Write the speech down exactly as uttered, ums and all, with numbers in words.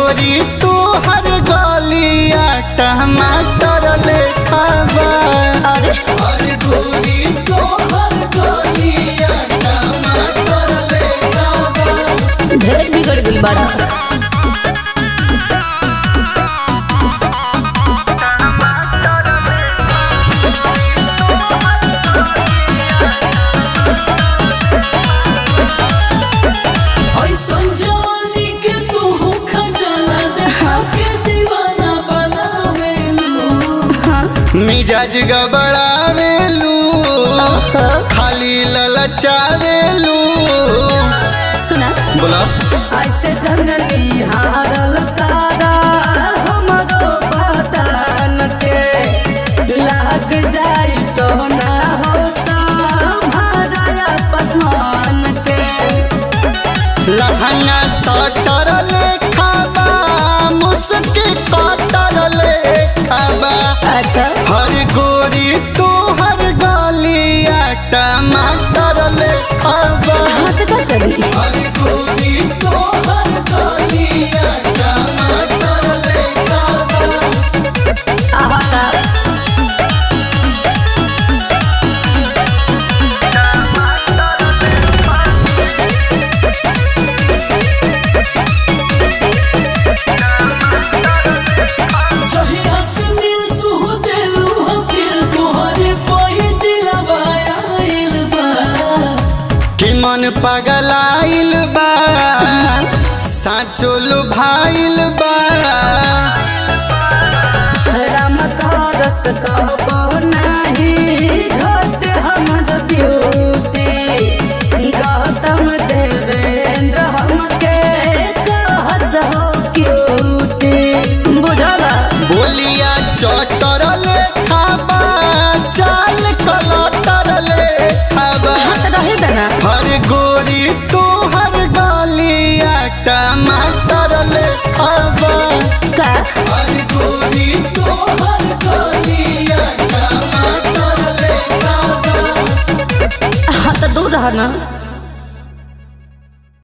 गोरी तू हर गलिया टमाटर लेखा बा। अरे अरे गोरी तू हर गलिया टमाटर लेखा बा। ढेर बिगड़ गई बड़ा। मिजाज गबड़ावेलू खाली ललचावेलू। सुना बोला ऐसे जननी हारल तारा हमरो बदन के लाग जाई तो ना हो संभारा पठान के। लहंगा सटर लेखा बा मुस्की कटर लेखा बा। अच्छा हर गोरी तू हर गलिया टमाटर लेखा बा। हाथ का करी हर गोरी तू हर गलिया टमाटर लेखा बा। आहा का मन पगलाइल बा साचो लुभाइल बा। राम का रस कहबो नाही घट हमर ब्यूटी। गौतम देवेंद्र हमके कहस हो क्यूटी। बुझला बोलिया चटर लेखा बा चाल कलटर लेखा बा। हाथ रहे देना हर गोरी तू हर गलिया टमाटर लेखा बा। का हर गोरी तू हर गलिया टमाटर लेखा बा। हाथ दूर रहना।